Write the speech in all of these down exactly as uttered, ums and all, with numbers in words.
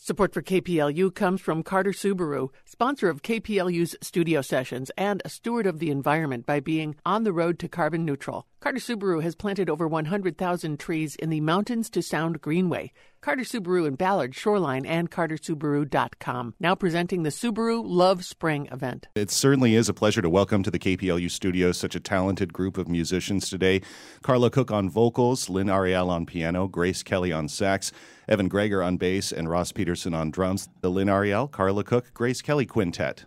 Support for K P L U comes from Carter Subaru, sponsor of K P L U's studio sessions and a steward of the environment by being on the road to carbon neutral. Carter Subaru has planted over one hundred thousand trees in the Mountains to Sound Greenway. Carter Subaru in Ballard, Shoreline, and carter subaru dot com. Now presenting the Subaru Love Spring event. It certainly is a pleasure to welcome to the K P L U studios such a talented group of musicians today. Carla Cook on vocals, Lynn Ariel on piano, Grace Kelly on sax, Evan Greger on bass, and Ross Peterson on drums. The Lynn Ariel, Carla Cook, Grace Kelly Quintet.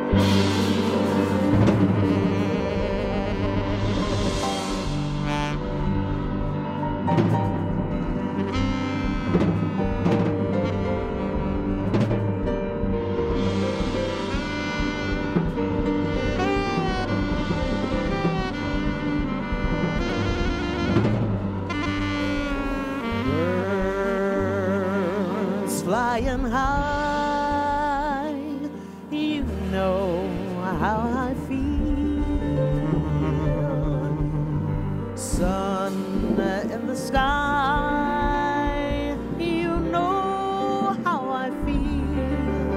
Flying high, you know how I feel. Sun in the sky, you know how I feel.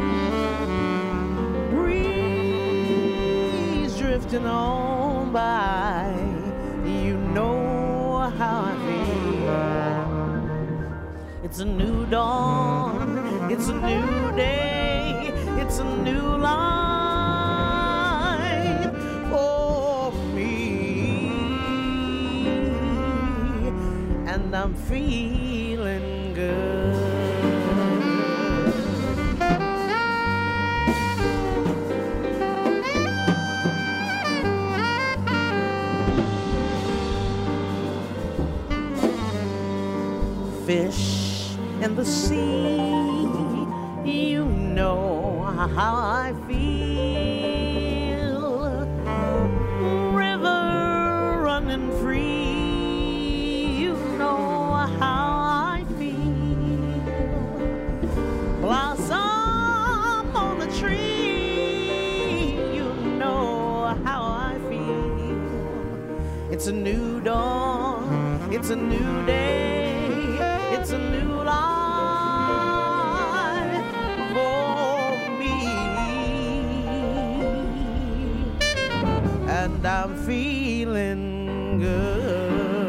Breeze drifting on by, you know how I feel. It's a new dawn, it's a new day, it's a new life for me, and I'm feeling good. Fish in the sea, you know how I feel. River running free, you know how I feel. Blossom on the tree, you know how I feel. It's a new dawn, it's a new day, it's a new life for me, and I'm feeling good.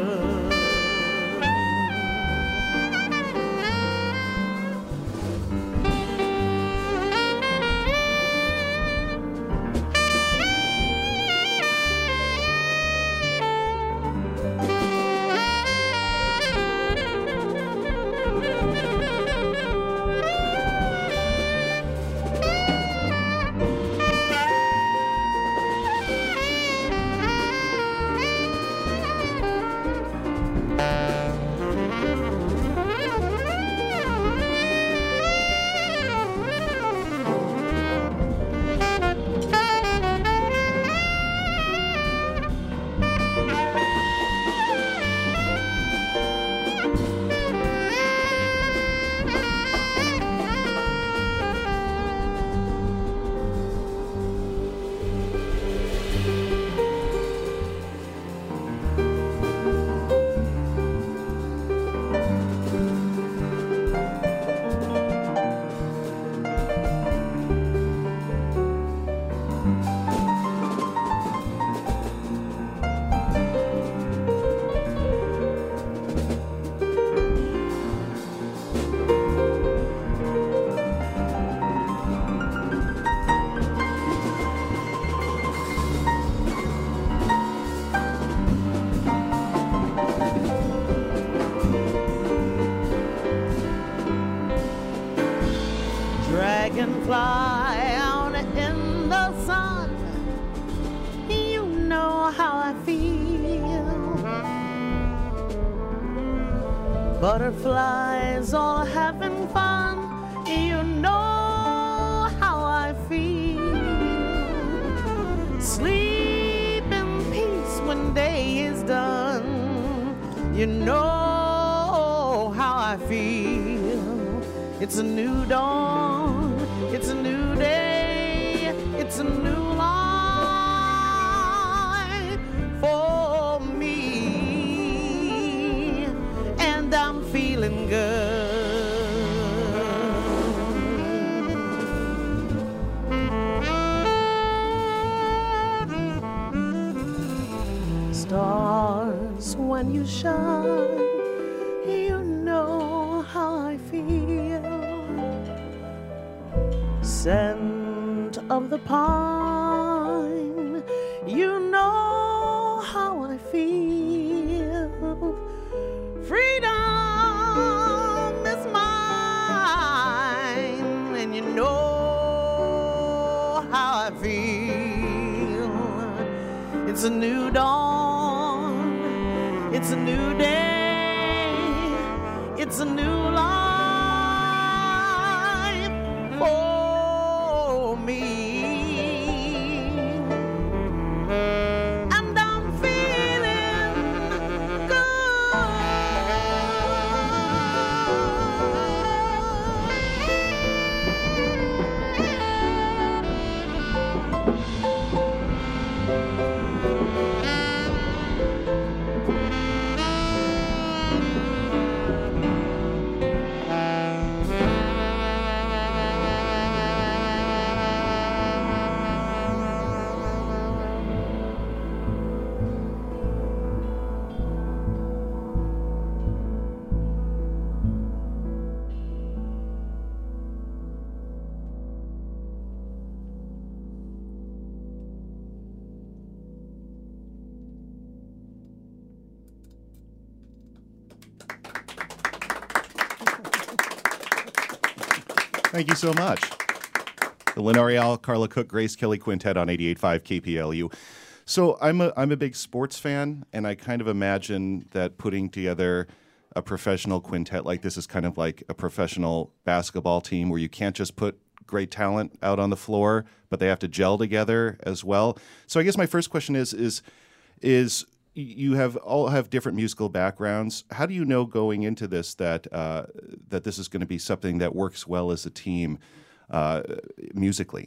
Dragonfly out in the sun, you know how I feel. Butterflies all having fun, you know how I feel. Sleep in peace when day is done, you know how I feel. It's a new dawn, it's a new day, it's a new life for me, and I'm feeling good. you shine, you know how I feel. Scent of the pine, you know how I feel. Freedom is mine, and you know how I feel. It's a new dawn, it's a new day, it's a new life for me. And I'm feeling Thank you so much. The Lynn Ariel, Carla Cook, Grace Kelly Quintet on eighty-eight point five K P L U. So I'm a I'm a big sports fan, and I kind of imagine that putting together a professional quintet like this is kind of like a professional basketball team where you can't just put great talent out on the floor, but they have to gel together as well. So I guess my first question is is is you have all have different musical backgrounds. How do you know going into this that uh, that this is going to be something that works well as a team uh, musically?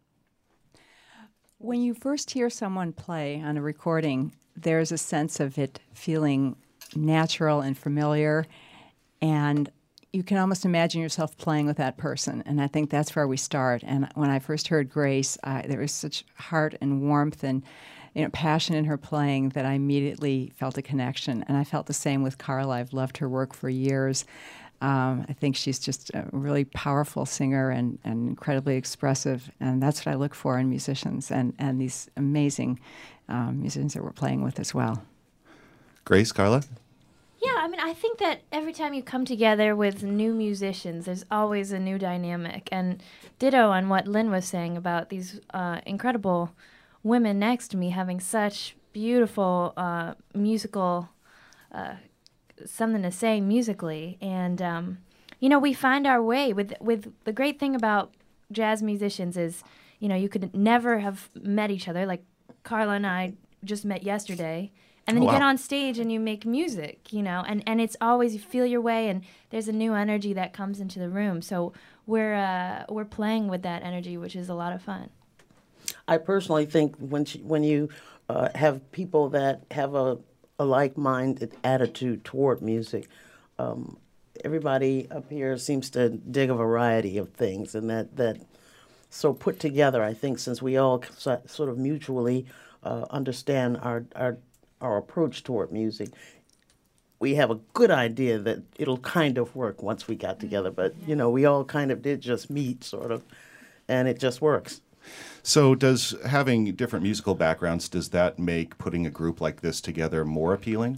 When you first hear someone play on a recording, there's a sense of it feeling natural and familiar, and you can almost imagine yourself playing with that person, and I think that's where we start. And when I first heard Grace, I, there was such heart and warmth and you know, passion in her playing that I immediately felt a connection. And I felt the same with Carla. I've loved her work for years. Um, I think she's just a really powerful singer and, and incredibly expressive, and that's what I look for in musicians and, and these amazing um, musicians that we're playing with as well. Grace, Carla? Yeah, I mean, I think that every time you come together with new musicians, there's always a new dynamic. And ditto on what Lynn was saying about these uh, incredible women next to me having such beautiful uh, musical, uh, something to say musically. And, um, you know, we find our way. With, with the great thing about jazz musicians is, you know, you could never have met each other. Like Carla and I just met yesterday. And then oh, you wow. get on stage and you make music, you know, and, and it's always, you feel your way and there's a new energy that comes into the room. So we're uh, we're playing with that energy, which is a lot of fun. I personally think when she, when you uh, have people that have a, a like-minded attitude toward music, um, everybody up here seems to dig a variety of things, and that, that so put together, I think, since we all so, sort of mutually uh, understand our, our our approach toward music, we have a good idea that it'll kind of work once we got together. But, you know, we all kind of did just meet, sort of, and it just works. So does having different musical backgrounds, does that make putting a group like this together more appealing?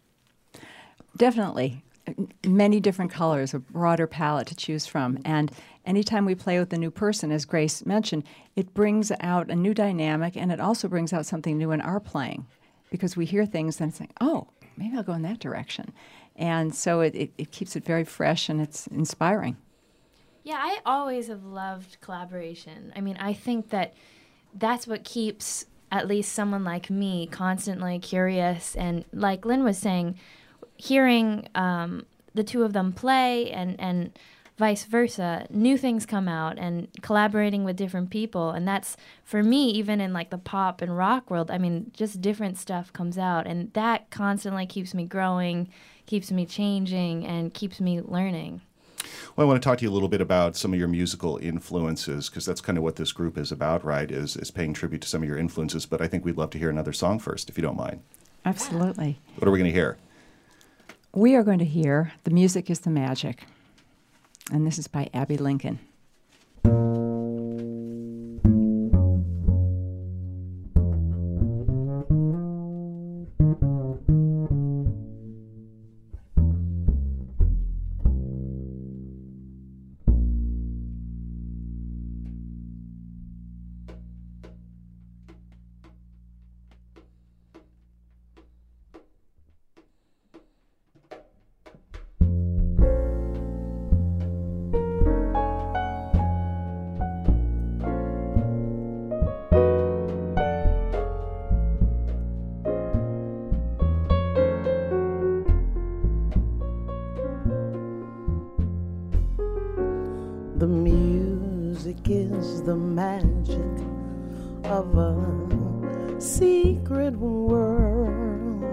Definitely. Many different colors, a broader palette to choose from. And anytime we play with a new person, as Grace mentioned, it brings out a new dynamic, and it also brings out something new in our playing, because we hear things and it's like, oh, maybe I'll go in that direction. And so it, it, it keeps it very fresh and it's inspiring. Yeah, I always have loved collaboration. I mean, I think that that's what keeps at least someone like me constantly curious. And like Lynn was saying, hearing um, the two of them play and, and vice versa, new things come out, and collaborating with different people. And that's, for me, even in like the pop and rock world, I mean, just different stuff comes out. And that constantly keeps me growing, keeps me changing, and keeps me learning. Well, I want to talk to you a little bit about some of your musical influences, because that's kind of what this group is about, right, is, is paying tribute to some of your influences. But I think we'd love to hear another song first, if you don't mind. Absolutely. What are we going to hear? We are going to hear The Music is the Magic, and this is by Abbey Lincoln. The music is the magic of a secret world,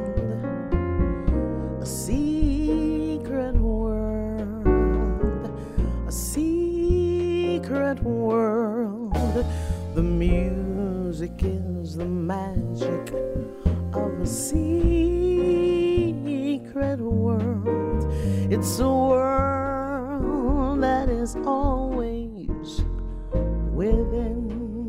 a secret world, a secret world. The music is the magic of a secret world. It's a world that is always within.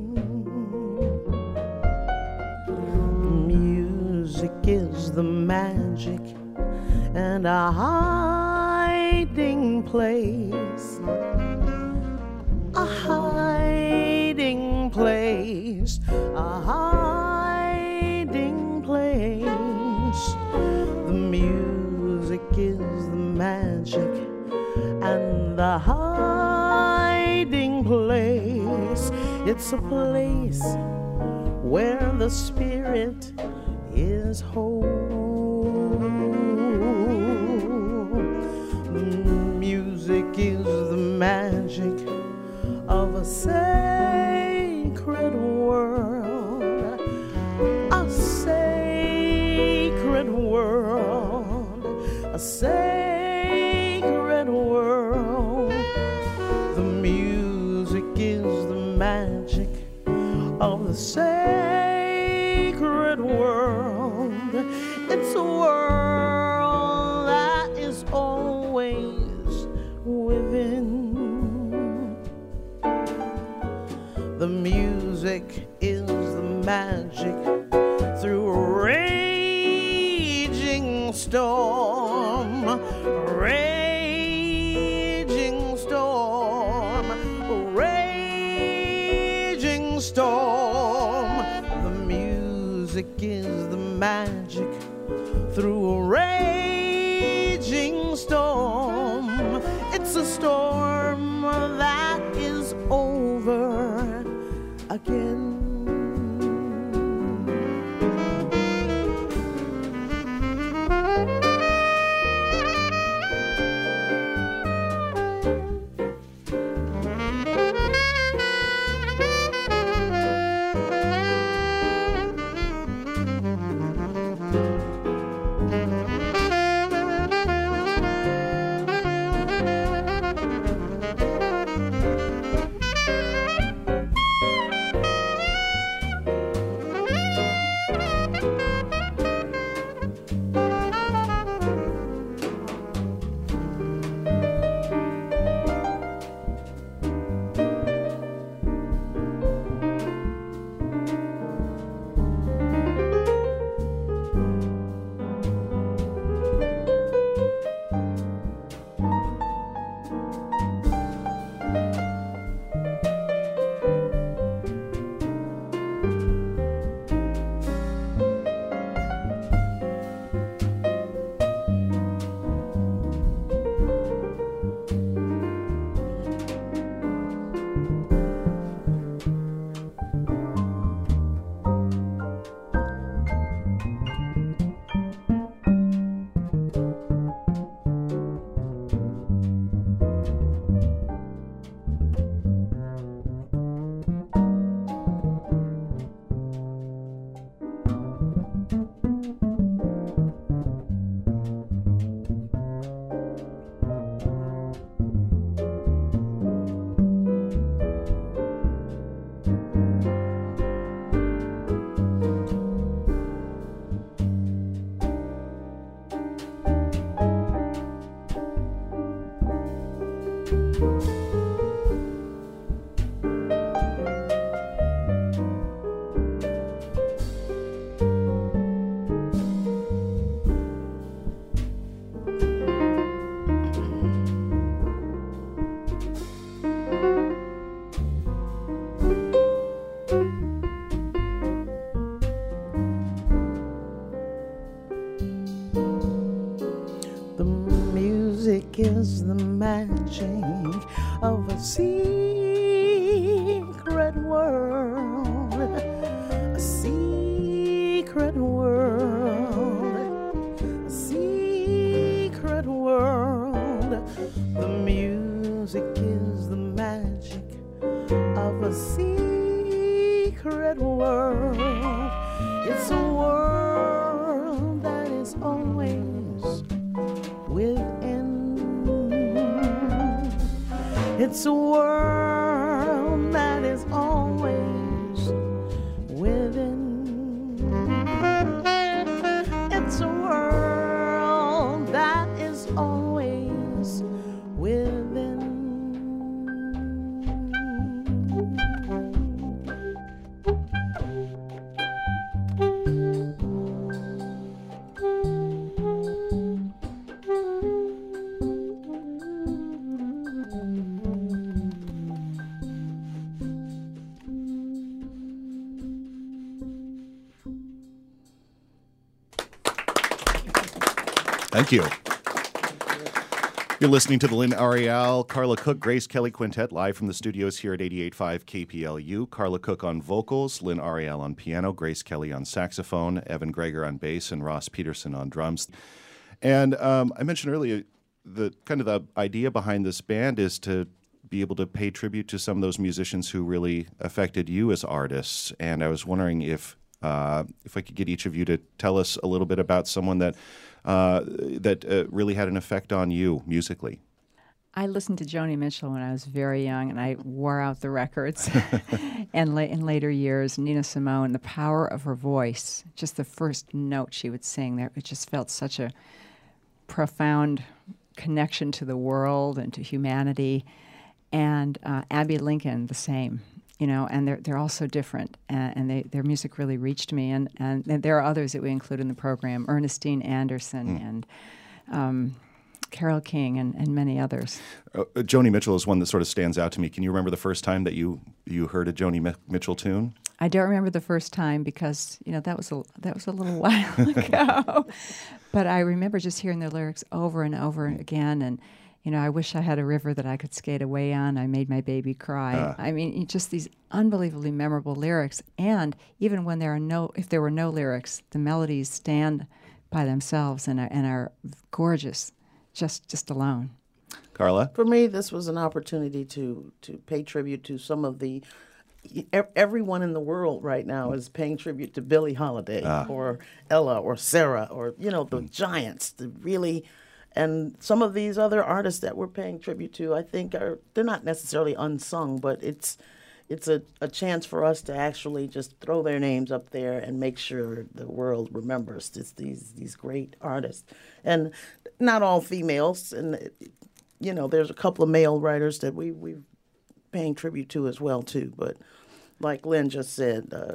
Music is the magic and a hiding place, a hiding place, a hiding place. The music is the magic and the hiding place. It's a place where the spirit is whole. Music is the magic of a sacred world, a sacred world, a sacred world. The music is the magic of the sacred world. It's a world that is always within. The music is the magic through a raging storm, raging storm, raging storm. The music is the magic through a raging storm. It's a storm that is over again. a secret world, a secret world, a secret world. The music is the magic of a secret world. It's a world that is always within. It's a world that is always within. It's a world that is always within. Thank you. You're listening to the Lynn Ariel, Carla Cook, Grace Kelly Quintet live from the studios here at eighty-eight point five K P L U. Carla Cook on vocals, Lynn Ariel on piano, Grace Kelly on saxophone, Evan Greger on bass, and Ross Peterson on drums. And um, I mentioned earlier the kind of the idea behind this band is to be able to pay tribute to some of those musicians who really affected you as artists. And I was wondering if uh, if I could get each of you to tell us a little bit about someone that uh, that uh, really had an effect on you musically. I listened to Joni Mitchell when I was very young, and I wore out the records. And la- in later years, Nina Simone, the power of her voice, just the first note she would sing there, it just felt such a profound connection to the world and to humanity. And uh, Abby Lincoln, the same, you know, and they're they're all so different, and, and they, their music really reached me. And, and, and there are others that we include in the program, Ernestine Anderson mm. and um, Carole King and, and many others. Uh, Joni Mitchell is one that sort of stands out to me. Can you remember the first time that you, you heard a Joni Mi- Mitchell tune? I don't remember the first time because, you know, that was a, that was a little while ago. But I remember just hearing the lyrics over and over again. And, you know, I wish I had a river that I could skate away on. I made my baby cry. Uh. I mean, just these unbelievably memorable lyrics. And even when there are no, if there were no lyrics, the melodies stand by themselves and are, and are gorgeous. Just just alone. Carla? For me, this was an opportunity to, to pay tribute to some of the... Everyone in the world right now is paying tribute to Billie Holiday ah. or Ella or Sarah or, you know, the mm. giants, the really... And some of these other artists that we're paying tribute to, I think, are they're not necessarily unsung, but it's it's a, a chance for us to actually just throw their names up there and make sure the world remembers this, these these great artists. And not all females, and you know, there's a couple of male writers that we we're paying tribute to as well too. But like Lynn just said, uh,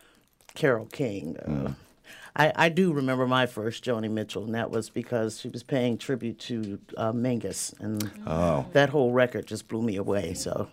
Carole King. Uh, mm. I, I do remember my first Joni Mitchell, and that was because she was paying tribute to uh, Mingus, and oh. that whole record just blew me away. So,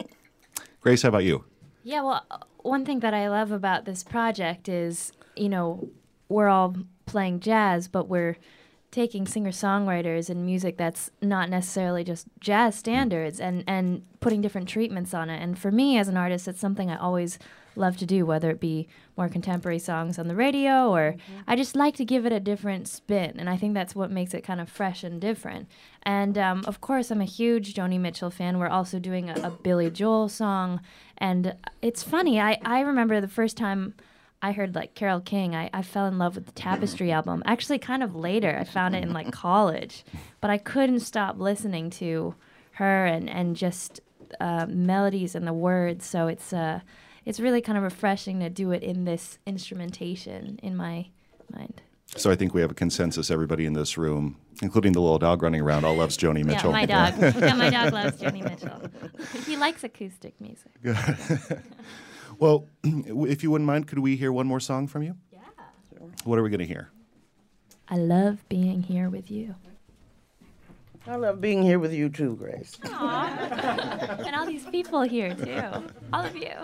Grace, how about you? Yeah, well, one thing that I love about this project is, you know, we're all playing jazz, but we're taking singer-songwriters and music that's not necessarily just jazz standards and, and putting different treatments on it. And for me as an artist, it's something I always love to do, whether it be more contemporary songs on the radio or mm-hmm. I just like to give it a different spin. And I think that's what makes it kind of fresh and different. And um, of course, I'm a huge Joni Mitchell fan. We're also doing a, a Billy Joel song. And it's funny, I, I remember the first time I heard like Carole King, I, I fell in love with the Tapestry album. Actually, kind of later. I found it in like college. But I couldn't stop listening to her and, and just uh, melodies and the words. So it's uh, it's really kind of refreshing to do it in this instrumentation in my mind. So I think we have a consensus. Everybody in this room, including the little dog running around, all loves Joni Mitchell. Yeah, my dog. yeah, my dog loves Joni Mitchell. He likes acoustic music. Well, if you wouldn't mind, could we hear one more song from you? Yeah. What are we going to hear? I love being here with you. I love being here with you too, Grace. Aww. And all these people here too. All of you.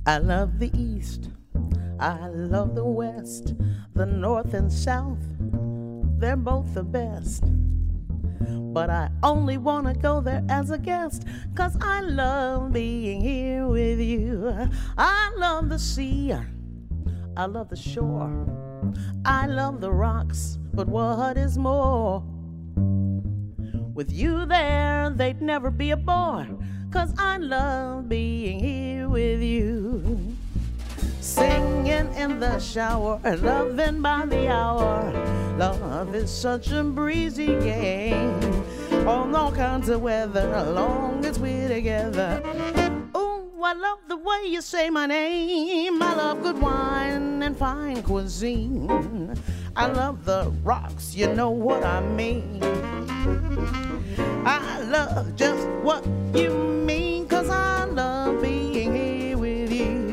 I love the East, I love the West, the North and South, they're both the best. But I only want to go there as a guest, 'cause I love being here with you. I love the sea, I love the shore, I love the rocks, but what is more? With you there, they'd never be a bore, 'cause I love being here with you. Singing in the shower, loving by the hour. Love is such a breezy game. On all kinds of weather, long as we're together. Oh, I love the way you say my name. I love good wine and fine cuisine. I love the rocks, you know what I mean. I love just what you mean, 'cause I love being here with you.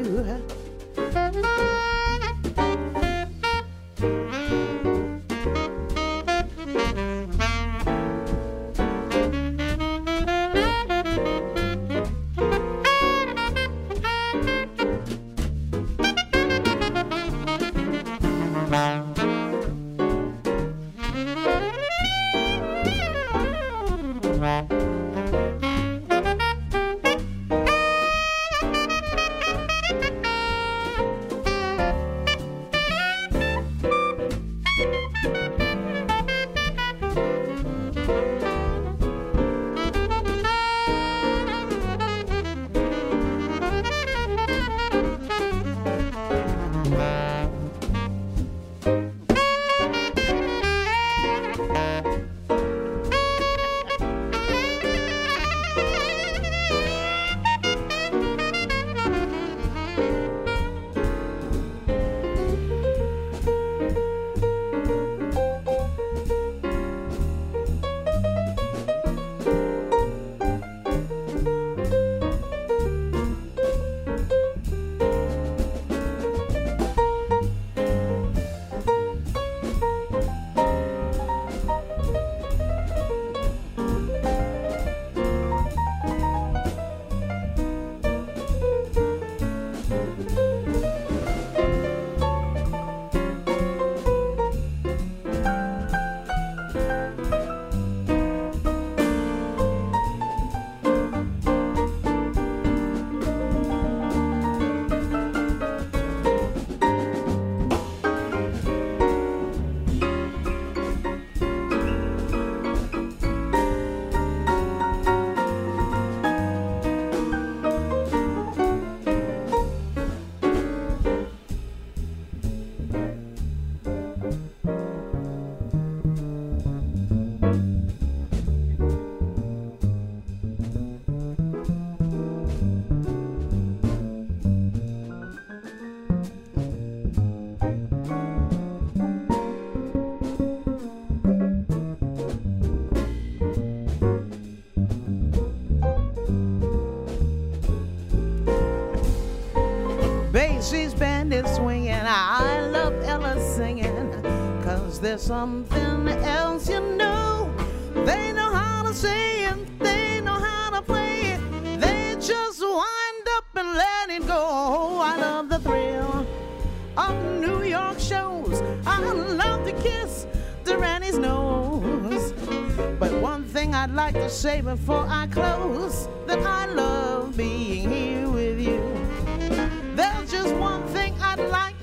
Basie's band is swinging, I love Ella singing, 'cause there's something else you know. They know how to say it, they know how to play it, they just wind up and let it go. I love the thrill of New York shows, I love to kiss Durani's nose. But one thing I'd like to say before I close, that I love being here with you. There's just one thing I'd like